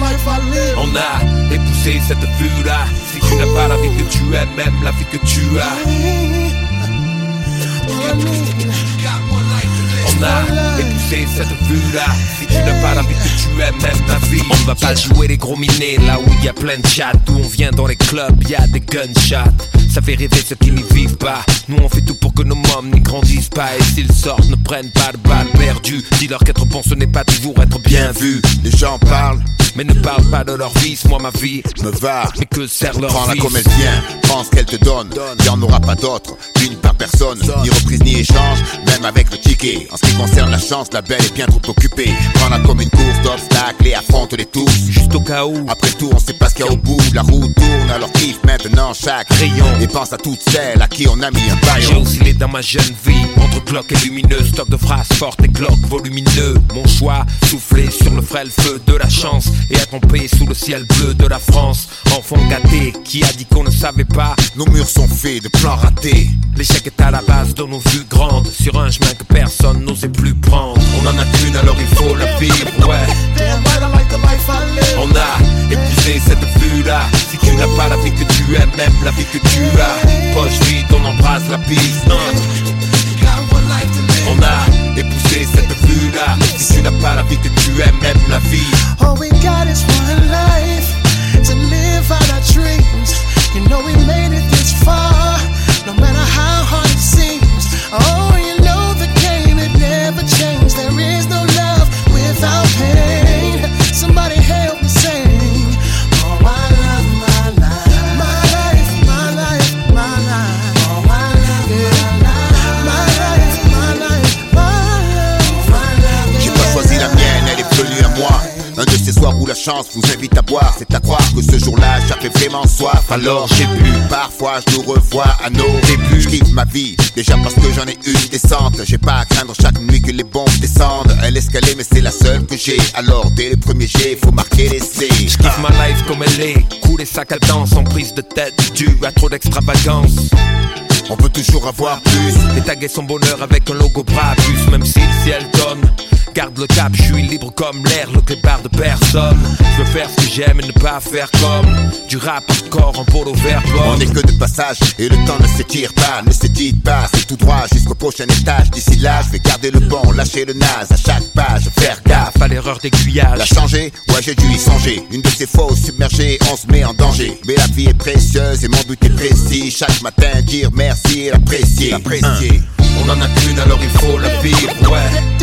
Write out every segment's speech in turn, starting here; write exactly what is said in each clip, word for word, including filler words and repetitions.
life I live. On a épousé cette vue-là. Si tu n'as pas la vie que tu aimes, même la vie que tu as. On a épousé cette vue-là. Si tu n'as pas la vie que tu aimes, même la vie. On ne va pas jouer les gros minés là où il y a plein de chats. D'où on vient dans les clubs, y a des gunshots. Ça fait rêver ceux qui n'y vivent pas. Nous on fait tout pour que nos mômes n'y grandissent pas. Et s'ils sortent, ne prennent pas de balles perdues. Dis-leur qu'être bon ce n'est pas toujours être bien vu. Les gens parlent, mais ne parlent pas de leur vie. Moi ma vie me va, mais que sert leur prends-la vie. comme elle vient, prends ce qu'elle te donne. Il n'y en aura pas d'autre, une par personne. Ni reprise ni échange, même avec le ticket. En ce qui concerne la chance, la belle est bien trop occupée. Prends-la comme une course d'obstacles et affronte-les tous. Juste au cas où. Après tout on sait pas ce qu'il y a au bout. La roue tourne, alors kiffe maintenant chaque rayon. Et pense à toutes celles à qui on a mis un paillon. J'ai oscillé dans ma jeune vie, entre cloques et lumineux. Stock de phrases fortes et cloques volumineux. Mon choix, souffler sur le frêle feu de la chance. Et à tromper sous le ciel bleu de la France. Enfant gâté, qui a dit qu'on ne savait pas. Nos murs sont faits de plans ratés. L'échec est à la base de nos vues grandes. Sur un chemin que personne n'osait plus prendre. On en a qu'une alors il faut la vivre, ouais. On a épousé cette vue-là. Si tu n'as pas la vie que tu aimes, même la vie que tu as. Poche vide, on embrasse la piste, hein. On a épousé cette vue-là. Si tu n'as pas la vie que tu aimes, même la vie. All we got is one life to live out our dreams. You know we made it this far, no matter how hard it seems. Oh, you know the game, it never changed. There is no love without pain. Somebody help me sing. Oh, I love my life, my life, my life, my life. Oh, I love yeah. my life, my life, my life, my life. J'ai pas choisi la mienne, elle est venue à moi. Un de ces soirs où la chance vous invite à boire. C'est à croire que ce jour-là j'avais vraiment soif. Alors j'ai bu, parfois je nous revois à nos débuts. Je kiffe ma vie, déjà parce que j'en ai une décente. J'ai pas à craindre chaque nuit que les bombes descendent. Elle escalée mais c'est la seule que j'ai. Alors dès le premier jet, faut marquer l'essai. Je kiffe ma life comme elle est. Couler sa cadence en prise de tête due à trop d'extravagance. On peut toujours avoir plus. Et taguer son bonheur avec un logo Brabus. Même si le ciel donne, garde le cap, je suis libre comme l'air, le clébard de personne. Je veux faire ce que j'aime et ne pas faire comme du rap hardcore en polo vert blanc. On est que de passage et le temps ne s'étire pas, ne s'étire pas. C'est tout droit jusqu'au prochain étage. D'ici là, je vais garder le bon, lâcher le naze à chaque page, faire gaffe à l'erreur d'aiguillage. La changer, ouais j'ai dû y songer. Une de ces fois submergée, on se met en danger. Mais la vie est précieuse et mon but est précis. Chaque matin dire merci et l'apprécier, l'apprécier. On en a qu'une alors il faut la vivre, ouais.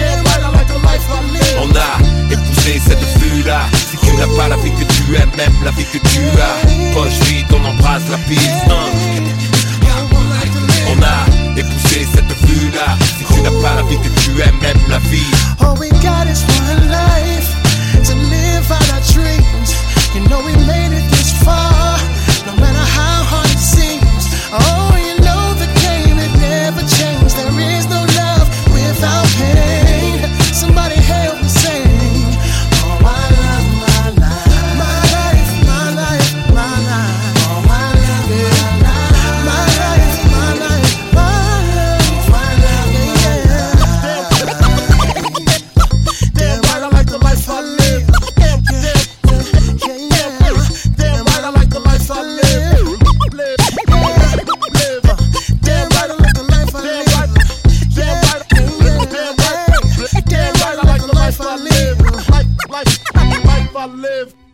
On a épousé cette vue-là. Si tu n'as pas la vie que tu aimes, même la vie que tu as. Poche vide, on embrasse la piste, hein. On a épousé cette vue-là. Si tu n'as pas la vie que tu aimes, même la vie. All we got is one life to live out our dreams. You know we made it this far, no matter how hard it seems. Oh, you know the game, it never changed. There is no love without pain. Somebody help me sing. Oh, I love my life, my life, my life, my life. Oh, I love it, my life, my life, my life, my life, yeah. Damn right, I like the life I live. Damn, damn, yeah, yeah. Damn right, I like the life I live. Live, live, live. Damn right, I like the life I live. Damn right, damn right, damn right, I like the life I live. Life, life, life I live.